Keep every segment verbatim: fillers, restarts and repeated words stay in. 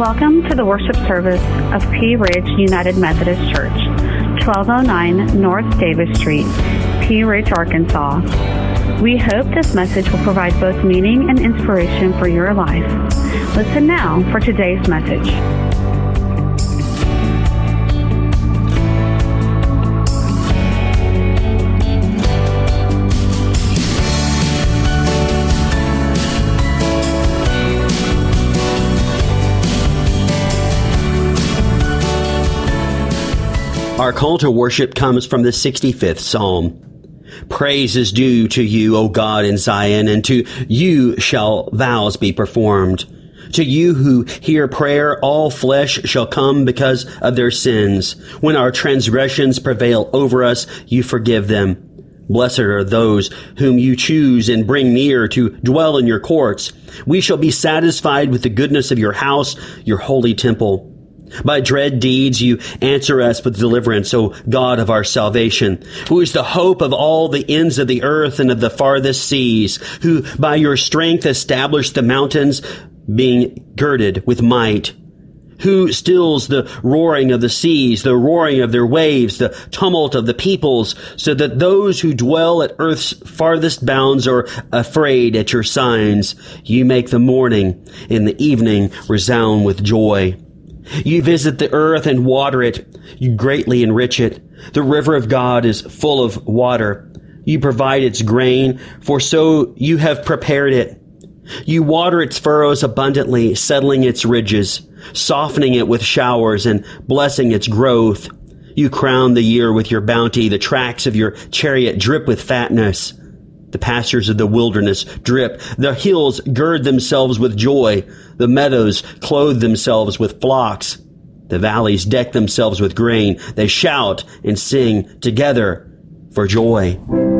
Welcome to the worship service of Pea Ridge United Methodist Church, twelve oh nine North Davis Street, Pea Ridge, Arkansas. We hope this message will provide both meaning and inspiration for your life. Listen now for today's message. Our call to worship comes from the sixty-fifth Psalm. Praise is due to you, O God, in Zion, and to you shall vows be performed. To you who hear prayer, all flesh shall come because of their sins. When our transgressions prevail over us, you forgive them. Blessed are those whom you choose and bring near to dwell in your courts. We shall be satisfied with the goodness of your house, your holy temple. By dread deeds you answer us with deliverance, O God of our salvation, who is the hope of all the ends of the earth and of the farthest seas, who by your strength established the mountains, being girded with might, who stills the roaring of the seas, the roaring of their waves, the tumult of the peoples, so that those who dwell at earth's farthest bounds are afraid at your signs. You make the morning and the evening resound with joy. You visit the earth and water it. You greatly enrich it. The river of God is full of water. You provide its grain, for so you have prepared it. You water its furrows abundantly, settling its ridges, softening it with showers, and blessing its growth. You crown the year with your bounty. The tracks of your chariot drip with fatness. The pastures of the wilderness drip. The hills gird themselves with joy. The meadows clothe themselves with flocks. The valleys deck themselves with grain. They shout and sing together for joy.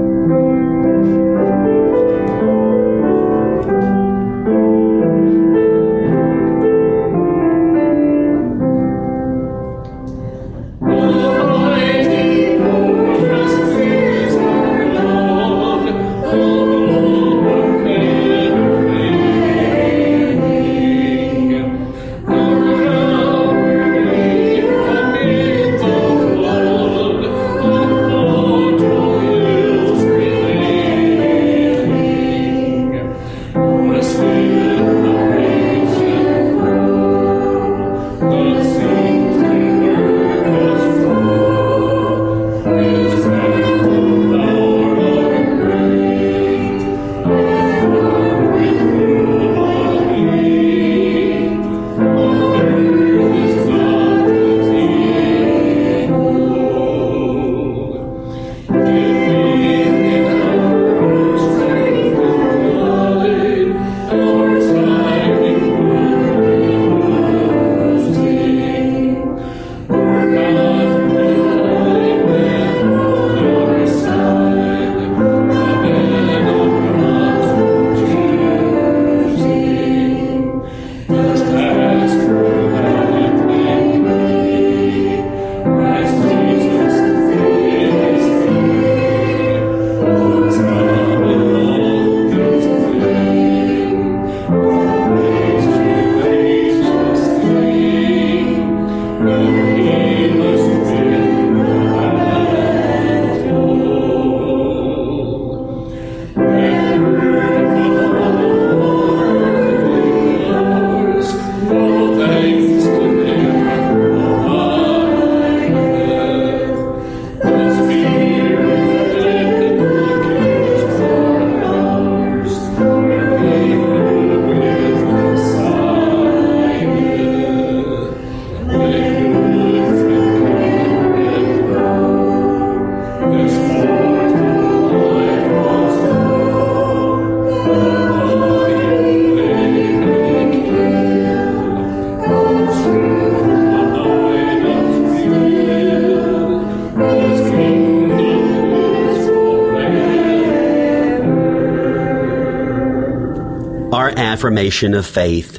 Our affirmation of faith.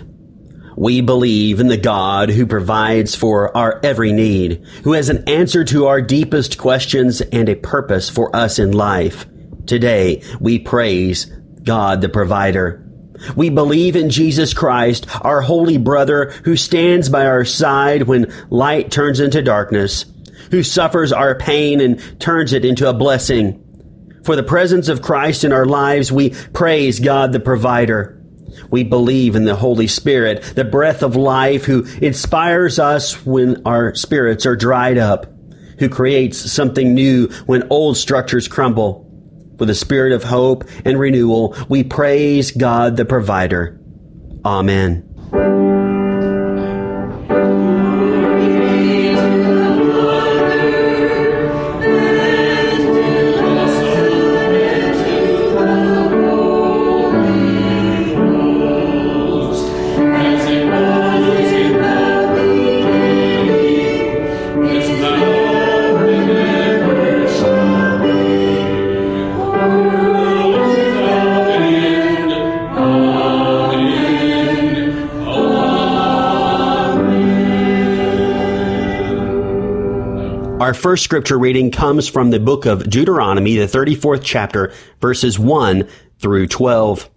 We believe in the God who provides for our every need, who has an answer to our deepest questions and a purpose for us in life. Today, we praise God the provider. We believe in Jesus Christ, our holy brother, who stands by our side when light turns into darkness, who suffers our pain and turns it into a blessing. For the presence of Christ in our lives, we praise God the provider. We believe in the Holy Spirit, the breath of life, who inspires us when our spirits are dried up, who creates something new when old structures crumble. For the spirit of hope and renewal, we praise God the provider. Amen. Our first scripture reading comes from the book of Deuteronomy, the thirty-fourth chapter, verses one through twelve.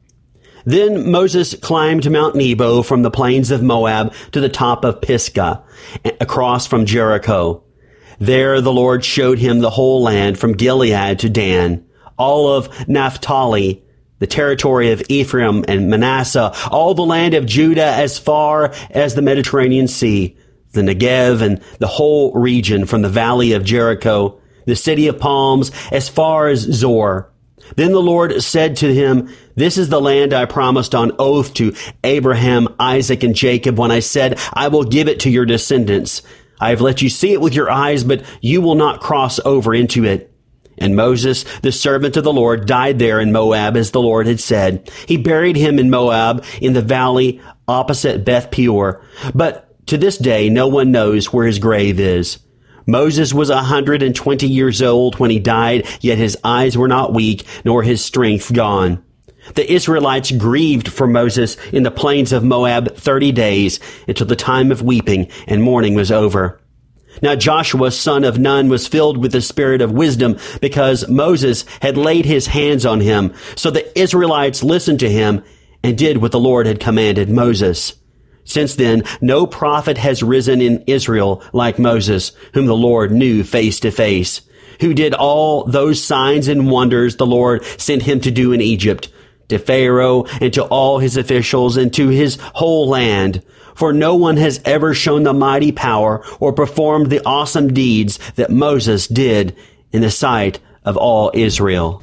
Then Moses climbed Mount Nebo from the plains of Moab to the top of Pisgah, across from Jericho. There the Lord showed him the whole land from Gilead to Dan, all of Naphtali, the territory of Ephraim and Manasseh, all the land of Judah as far as the Mediterranean Sea, the Negev and the whole region from the valley of Jericho, the city of palms, as far as Zor. Then the Lord said to him, "This is the land I promised on oath to Abraham, Isaac, and Jacob when I said, I will give it to your descendants. I have let you see it with your eyes, but you will not cross over into it." And Moses, the servant of the Lord, died there in Moab as the Lord had said. He buried him in Moab in the valley opposite Beth Peor. But to this day, no one knows where his grave is. Moses was a hundred and twenty years old when he died, yet his eyes were not weak, nor his strength gone. The Israelites grieved for Moses in the plains of Moab thirty days, until the time of weeping and mourning was over. Now Joshua, son of Nun, was filled with the spirit of wisdom, because Moses had laid his hands on him. So the Israelites listened to him and did what the Lord had commanded Moses. Since then, no prophet has risen in Israel like Moses, whom the Lord knew face to face, who did all those signs and wonders the Lord sent him to do in Egypt, to Pharaoh and to all his officials and to his whole land. For no one has ever shown the mighty power or performed the awesome deeds that Moses did in the sight of all Israel.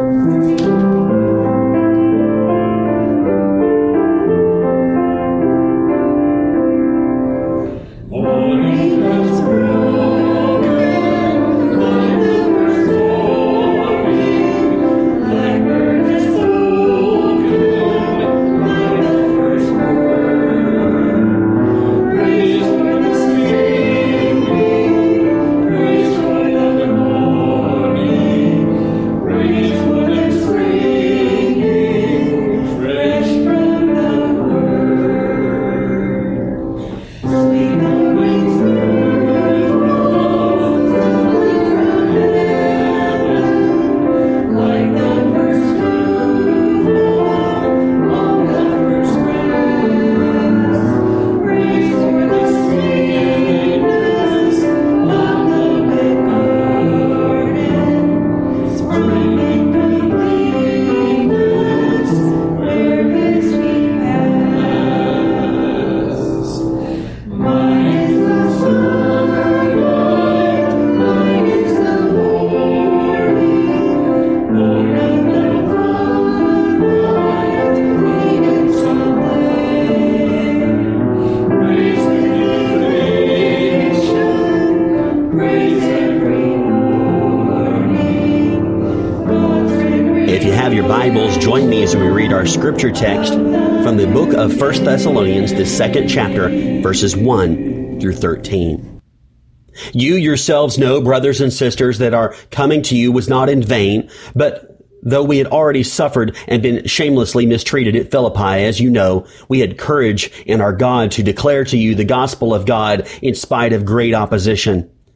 If you have your Bibles, join me as we read our scripture text from the book of First Thessalonians, the second chapter, verses one through thirteen. You yourselves know, brothers and sisters, that our coming to you was not in vain, but though we had already suffered and been shamelessly mistreated at Philippi, as you know, we had courage in our God to declare to you the gospel of God in spite of great opposition.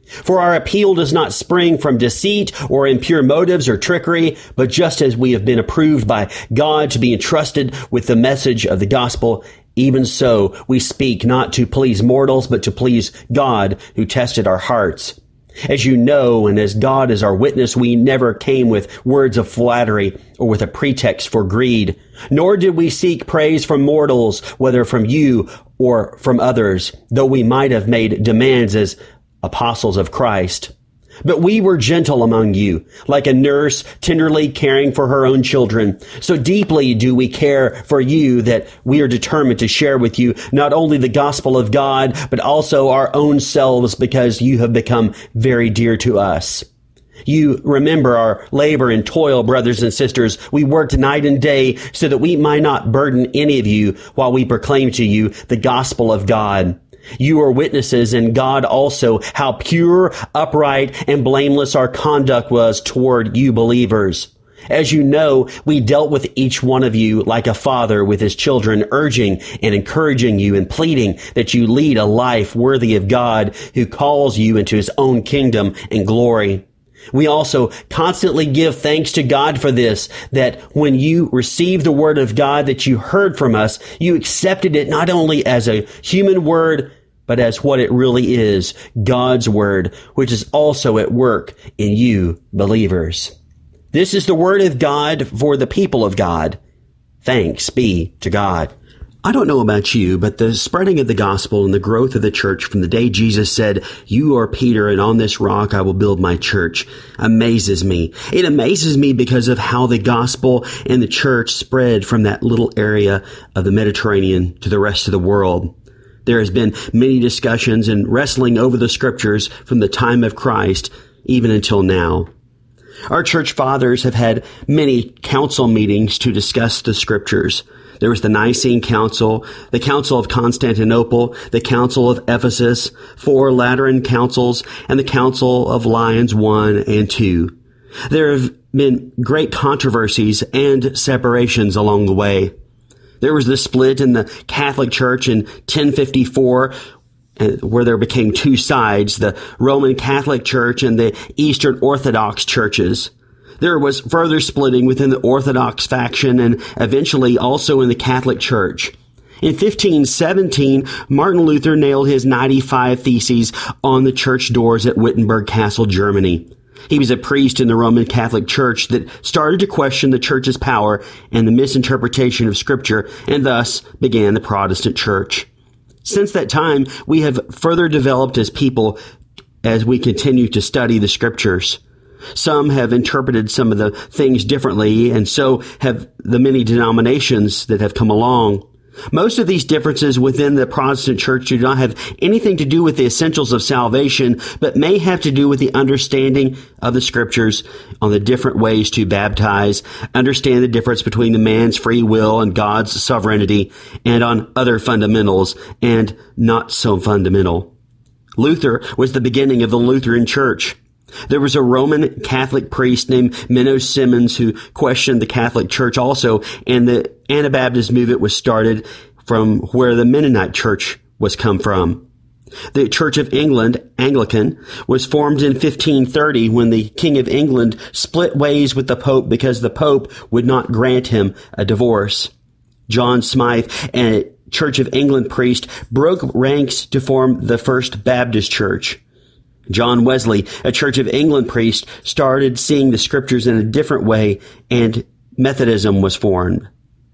For our appeal does not spring from deceit or impure motives or trickery, but just as we have been approved by God to be entrusted with the message of the gospel, even so we speak not to please mortals, but to please God who tested our hearts. As you know, and as God is our witness, we never came with words of flattery or with a pretext for greed, nor did we seek praise from mortals, whether from you or from others, though we might have made demands as apostles of Christ. But we were gentle among you, like a nurse tenderly caring for her own children. So deeply do we care for you that we are determined to share with you not only the gospel of God, but also our own selves, because you have become very dear to us. You remember our labor and toil, brothers and sisters. We worked night and day so that we might not burden any of you while we proclaim to you the gospel of God. You are witnesses, and God also, how pure, upright, and blameless our conduct was toward you believers. As you know, we dealt with each one of you like a father with his children, urging and encouraging you and pleading that you lead a life worthy of God, who calls you into his own kingdom and glory. We also constantly give thanks to God for this, that when you received the word of God that you heard from us, you accepted it not only as a human word, but as what it really is, God's word, which is also at work in you believers. This is the word of God for the people of God. Thanks be to God. I don't know about you, but the spreading of the gospel and the growth of the church from the day Jesus said, "You are Peter, and on this rock I will build my church," amazes me. It amazes me because of how the gospel and the church spread from that little area of the Mediterranean to the rest of the world. There has been many discussions and wrestling over the scriptures from the time of Christ, even until now. Our church fathers have had many council meetings to discuss the scriptures. There was the Nicene Council, the Council of Constantinople, the Council of Ephesus, four Lateran councils, and the Council of Lyons one and two. There have been great controversies and separations along the way. There was the split in the Catholic Church in ten fifty-four, where there became two sides, the Roman Catholic Church and the Eastern Orthodox churches. There was further splitting within the Orthodox faction and eventually also in the Catholic Church. In fifteen seventeen, Martin Luther nailed his ninety-five Theses on the church doors at Wittenberg Castle, Germany. He was a priest in the Roman Catholic Church that started to question the church's power and the misinterpretation of Scripture, and thus began the Protestant Church. Since that time, we have further developed as people as we continue to study the Scriptures. Some have interpreted some of the things differently, and so have the many denominations that have come along. Most of these differences within the Protestant Church do not have anything to do with the essentials of salvation, but may have to do with the understanding of the Scriptures on the different ways to baptize, understand the difference between the man's free will and God's sovereignty, and on other fundamentals and not so fundamental. Luther was the beginning of the Lutheran Church. There was a Roman Catholic priest named Menno Simons who questioned the Catholic Church also, and the Anabaptist movement was started from where the Mennonite Church was come from. The Church of England, Anglican, was formed in fifteen thirty when the King of England split ways with the Pope because the Pope would not grant him a divorce. John Smythe, a Church of England priest, broke ranks to form the First Baptist Church. John Wesley, a Church of England priest, started seeing the Scriptures in a different way, and Methodism was formed.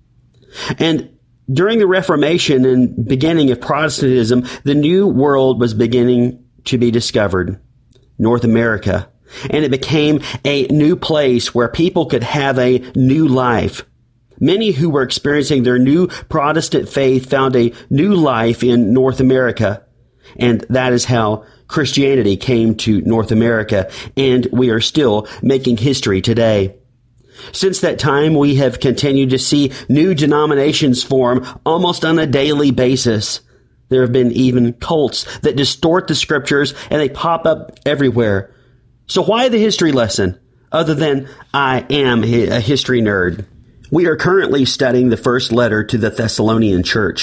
And during the Reformation and beginning of Protestantism, the New World was beginning to be discovered, North America, and it became a new place where people could have a new life. Many who were experiencing their new Protestant faith found a new life in North America, and that is how Christianity came to North America, and we are still making history today. Since that time, we have continued to see new denominations form almost on a daily basis. There have been even cults that distort the Scriptures, and they pop up everywhere. So why the history lesson, other than I am a history nerd? We are currently studying the first letter to the Thessalonian church.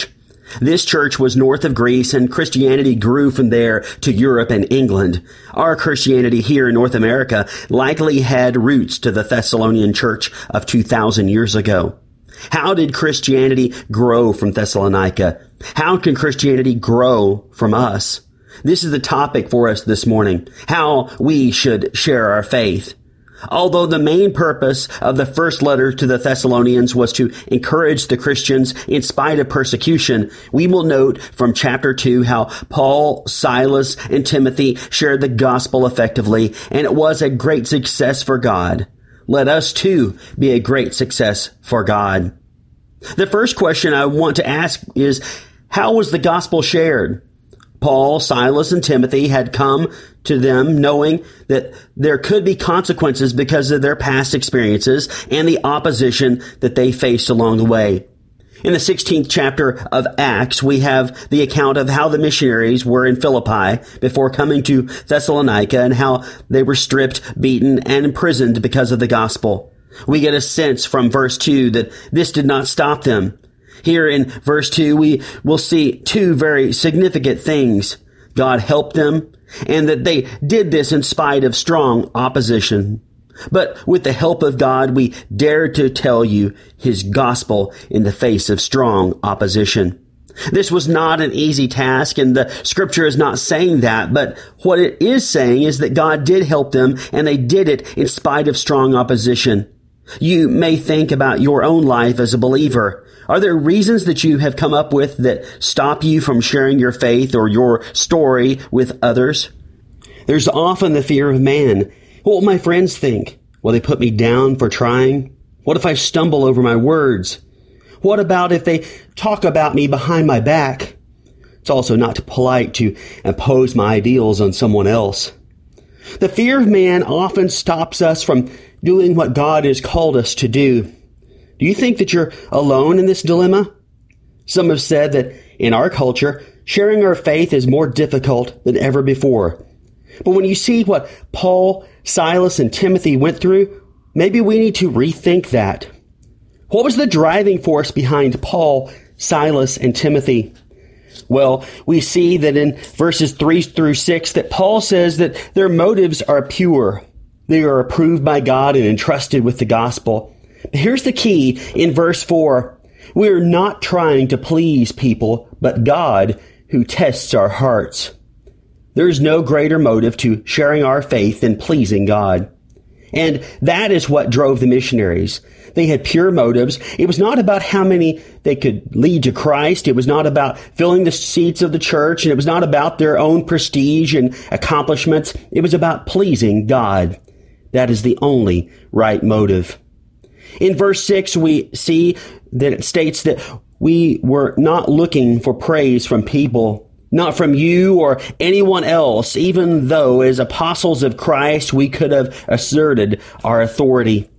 This church was north of Greece, and Christianity grew from there to Europe and England. Our Christianity here in North America likely had roots to the Thessalonian church of two thousand years ago. How did Christianity grow from Thessalonica? How can Christianity grow from us? This is the topic for us this morning, how we should share our faith. Although the main purpose of the first letter to the Thessalonians was to encourage the Christians in spite of persecution, we will note from chapter two how Paul, Silas, and Timothy shared the gospel effectively, and it was a great success for God. Let us too be a great success for God. The first question I want to ask is, how was the gospel shared? Paul, Silas, and Timothy had come to them knowing that there could be consequences because of their past experiences and the opposition that they faced along the way. In the sixteenth chapter of Acts, we have the account of how the missionaries were in Philippi before coming to Thessalonica and how they were stripped, beaten, and imprisoned because of the gospel. We get a sense from verse two that this did not stop them. Here in verse two, we will see two very significant things. God helped them, and that they did this in spite of strong opposition. But with the help of God, we dare to tell you His gospel in the face of strong opposition. This was not an easy task, and the scripture is not saying that, but what it is saying is that God did help them, and they did it in spite of strong opposition. You may think about your own life as a believer. Are there reasons that you have come up with that stop you from sharing your faith or your story with others? There's often the fear of man. What will my friends think? Will they put me down for trying? What if I stumble over my words? What about if they talk about me behind my back? It's also not polite to impose my ideals on someone else. The fear of man often stops us from doing what God has called us to do. Do you think that you're alone in this dilemma? Some have said that in our culture, sharing our faith is more difficult than ever before. But when you see what Paul, Silas, and Timothy went through, maybe we need to rethink that. What was the driving force behind Paul, Silas, and Timothy? Well, we see that in verses three through six that Paul says that their motives are pure. They are approved by God and entrusted with the gospel. But here's the key in verse four. We are not trying to please people, but God who tests our hearts. There is no greater motive to sharing our faith than pleasing God. And that is what drove the missionaries. They had pure motives. It was not about how many they could lead to Christ. It was not about filling the seats of the church. And it was not about their own prestige and accomplishments. It was about pleasing God. That is the only right motive. In verse six, we see that it states that we were not looking for praise from people, not from you or anyone else, even though as apostles of Christ, we could have asserted our authority.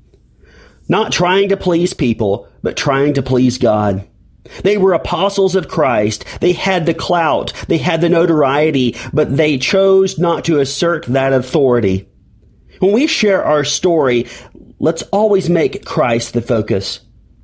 Not trying to please people, but trying to please God. They were apostles of Christ. They had the clout. They had the notoriety, but they chose not to assert that authority. When we share our story, let's always make Christ the focus.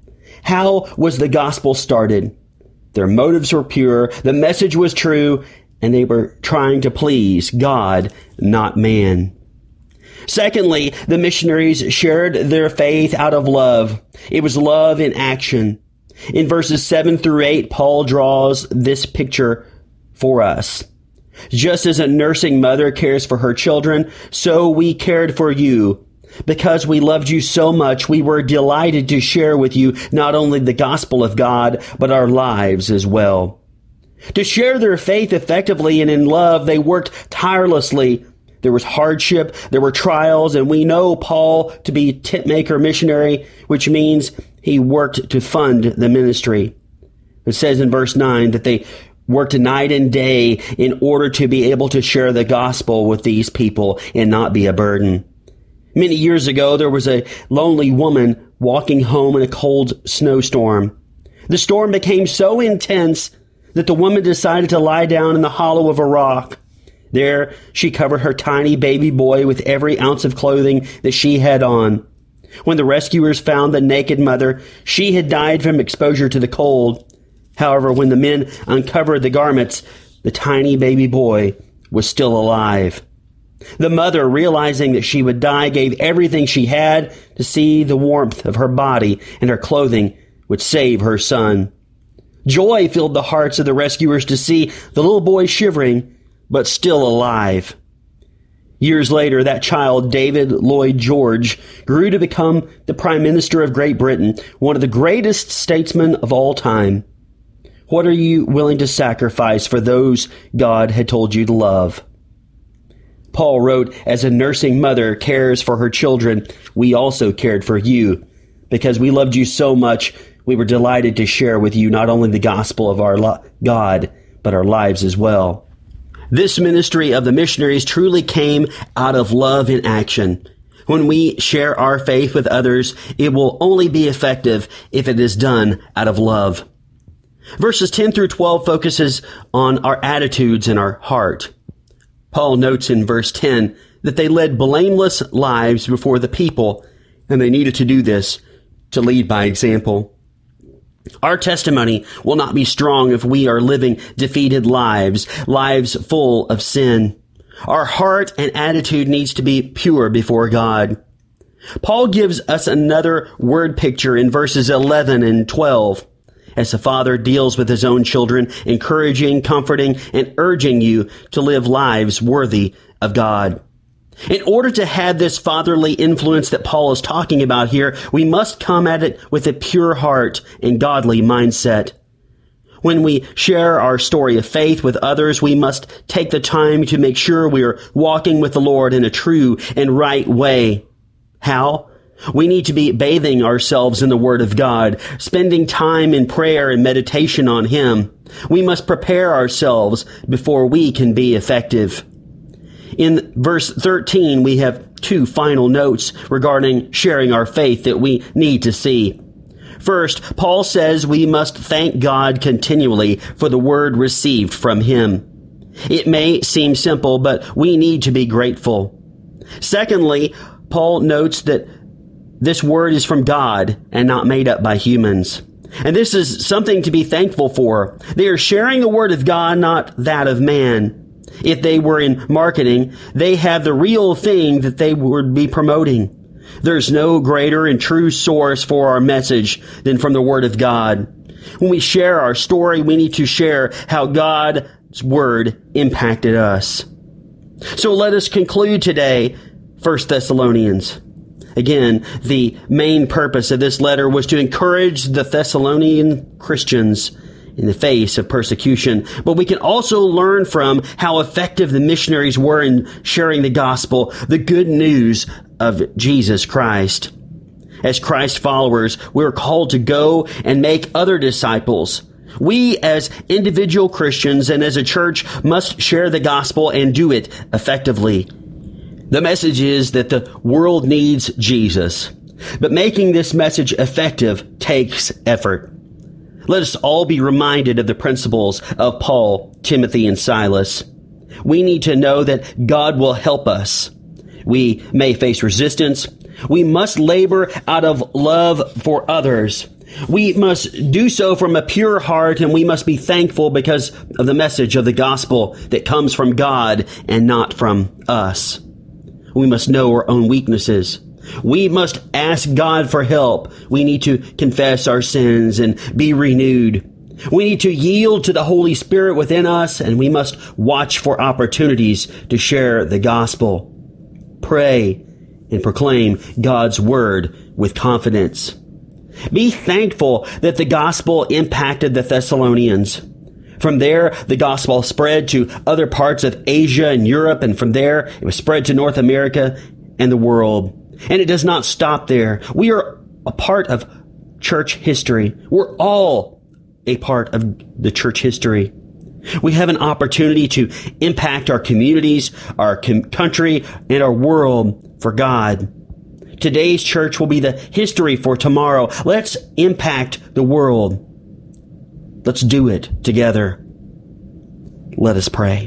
How was the gospel started? Their motives were pure, the message was true, and they were trying to please God, not man. Secondly, the missionaries shared their faith out of love. It was love in action. In verses seven through eight, Paul draws this picture for us. Just as a nursing mother cares for her children, so we cared for you. Because we loved you so much, we were delighted to share with you not only the gospel of God, but our lives as well. To share their faith effectively and in love, they worked tirelessly. There was hardship, there were trials, and we know Paul to be tent maker missionary, which means he worked to fund the ministry. It says in verse nine that they worked night and day in order to be able to share the gospel with these people and not be a burden. Many years ago, there was a lonely woman walking home in a cold snowstorm. The storm became so intense that the woman decided to lie down in the hollow of a rock. There, she covered her tiny baby boy with every ounce of clothing that she had on. When the rescuers found the naked mother, she had died from exposure to the cold. However, when the men uncovered the garments, the tiny baby boy was still alive. The mother, realizing that she would die, gave everything she had to see the warmth of her body and her clothing would save her son. Joy filled the hearts of the rescuers to see the little boy shivering, but still alive. Years later, that child, David Lloyd George, grew to become the Prime Minister of Great Britain, one of the greatest statesmen of all time. What are you willing to sacrifice for those God had told you to love? Paul wrote, as a nursing mother cares for her children, we also cared for you. Because we loved you so much, we were delighted to share with you not only the gospel of our lo- God, but our lives as well. This ministry of the missionaries truly came out of love in action. When we share our faith with others, it will only be effective if it is done out of love. Verses ten through twelve focuses on our attitudes and our heart. Paul notes in verse ten that they led blameless lives before the people, and they needed to do this to lead by example. Our testimony will not be strong if we are living defeated lives, lives full of sin. Our heart and attitude needs to be pure before God. Paul gives us another word picture in verses eleven and twelve. As the Father deals with his own children, encouraging, comforting, and urging you to live lives worthy of God. In order to have this fatherly influence that Paul is talking about here, we must come at it with a pure heart and godly mindset. When we share our story of faith with others, we must take the time to make sure we are walking with the Lord in a true and right way. How? We need to be bathing ourselves in the Word of God, spending time in prayer and meditation on Him. We must prepare ourselves before we can be effective. In verse thirteen, we have two final notes regarding sharing our faith that we need to see. First, Paul says we must thank God continually for the word received from Him. It may seem simple, but we need to be grateful. Secondly, Paul notes that this word is from God and not made up by humans. And this is something to be thankful for. They are sharing the word of God, not that of man. If they were in marketing, they have the real thing that they would be promoting. There's no greater and true source for our message than from the Word of God. When we share our story, we need to share how God's Word impacted us. So let us conclude today, First Thessalonians. Again, the main purpose of this letter was to encourage the Thessalonian Christians in the face of persecution. But we can also learn from how effective the missionaries were in sharing the gospel, the good news of Jesus Christ. As Christ followers, we are called to go and make other disciples. We as individual Christians and as a church must share the gospel and do it effectively. The message is that the world needs Jesus, but making this message effective takes effort. Let us all be reminded of the principles of Paul, Timothy, and Silas. We need to know that God will help us. We may face resistance. We must labor out of love for others. We must do so from a pure heart, and we must be thankful because of the message of the gospel that comes from God and not from us. We must know our own weaknesses. We must ask God for help. We need to confess our sins and be renewed. We need to yield to the Holy Spirit within us, and we must watch for opportunities to share the gospel. Pray and proclaim God's word with confidence. Be thankful that the gospel impacted the Thessalonians. From there, the gospel spread to other parts of Asia and Europe, and from there, it was spread to North America and the world. And it does not stop there. We are a part of church history. We're all a part of the church history. We have an opportunity to impact our communities, our com- country, and our world for God. Today's church will be the history for tomorrow. Let's impact the world. Let's do it together. Let us pray.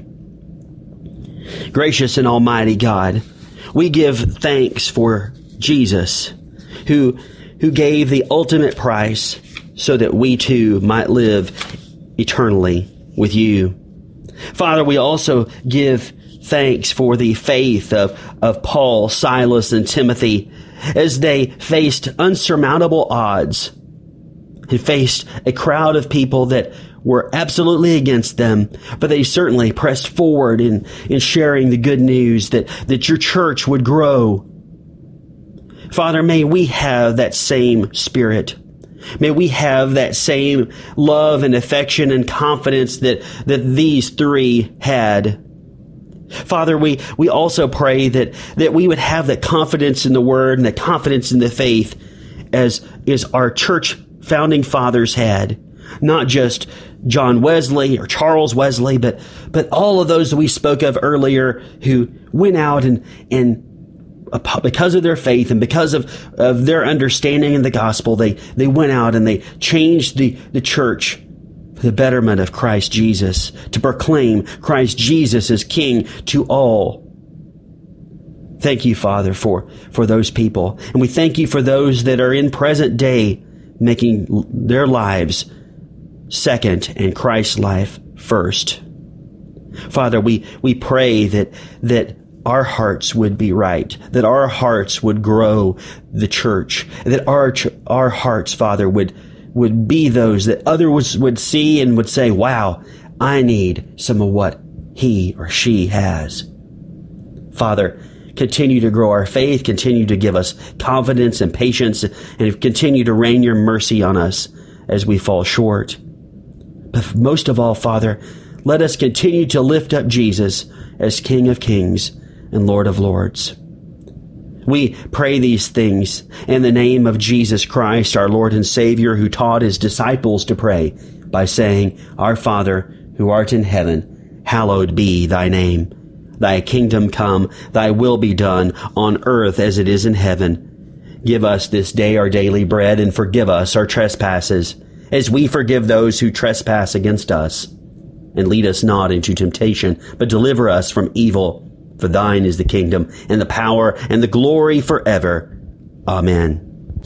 Gracious and almighty God, we give thanks for Jesus, who, who gave the ultimate price so that we too might live eternally with you. Father, we also give thanks for the faith of, of Paul, Silas, and Timothy as they faced unsurmountable odds and faced a crowd of people that were absolutely against them, but they certainly pressed forward in, in sharing the good news that, that your church would grow. Father, may we have that same spirit. May we have that same love and affection and confidence that, that these three had. Father, we, we also pray that, that we would have that confidence in the Word and the confidence in the faith as is our church founding fathers had. Not just John Wesley or Charles Wesley, but, but all of those that we spoke of earlier who went out and, and because of their faith and because of, of their understanding in the gospel, they, they went out and they changed the, the church for the betterment of Christ Jesus, to proclaim Christ Jesus as King to all. Thank you, Father, for, for those people. And we thank you for those that are in present day making their lives second and Christ's life first. Father, we, we pray that, that our hearts would be right, that our hearts would grow the church, that our, our hearts, Father, would, would be those that others would see and would say, wow, I need some of what he or she has. Father, continue to grow our faith, continue to give us confidence and patience, and continue to rain your mercy on us as we fall short. But most of all, Father, let us continue to lift up Jesus as King of Kings and Lord of Lords. We pray these things in the name of Jesus Christ, our Lord and Savior, who taught his disciples to pray by saying, Our Father, who art in heaven, hallowed be thy name. Thy kingdom come, thy will be done on earth as it is in heaven. Give us this day our daily bread, and forgive us our trespasses, as we forgive those who trespass against us. And lead us not into temptation, but deliver us from evil. For thine is the kingdom, and the power, and the glory forever. Amen.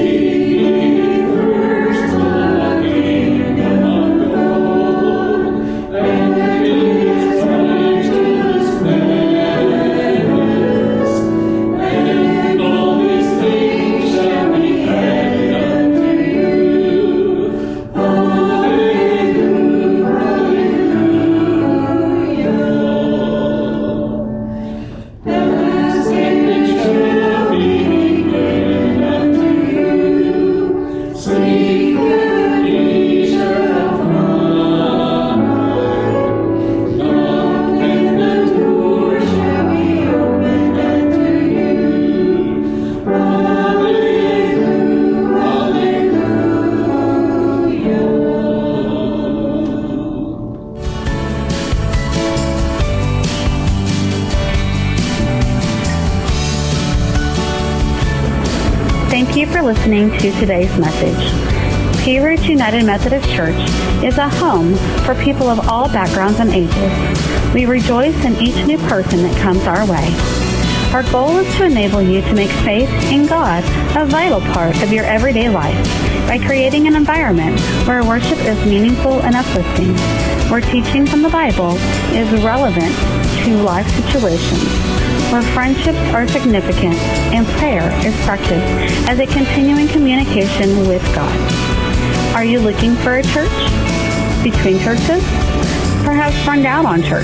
Thank you for listening to today's message. Pea Ridge United Methodist Church is a home for people of all backgrounds and ages. We rejoice in each new person that comes our way. Our goal is to enable you to make faith in God a vital part of your everyday life by creating an environment where worship is meaningful and uplifting, where teaching from the Bible is relevant to life situations, where friendships are significant and prayer is practiced as a continuing communication with God. Are you looking for a church? Between churches? Perhaps burned out on church?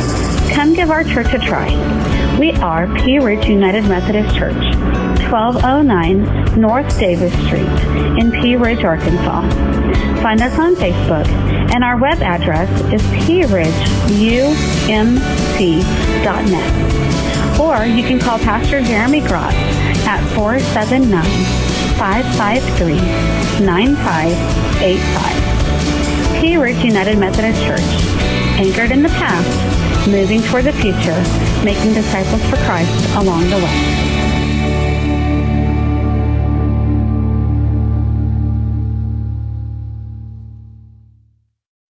Come give our church a try. We are Pea Ridge United Methodist Church, twelve oh nine North Davis Street in Pea Ridge, Arkansas. Find us on Facebook, and our web address is pea ridge u m c dot net. Or you can call Pastor Jeremy Gross at four seven nine, five five three, nine five eight five. Pea Ridge United Methodist Church, anchored in the past, moving toward the future, making disciples for Christ along the way.